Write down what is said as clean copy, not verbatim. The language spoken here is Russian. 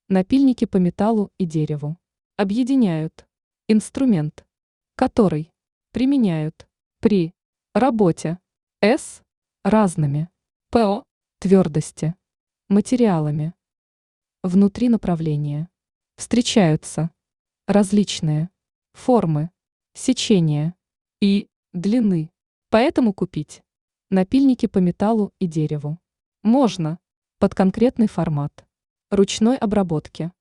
Напильники по металлу и дереву объединяют инструмент, который применяют при работе с разными ПО твердости материалами. Внутри направления встречаются различные формы, сечения и длины. Поэтому купить напильники по металлу и дереву можно под конкретный формат ручной обработки.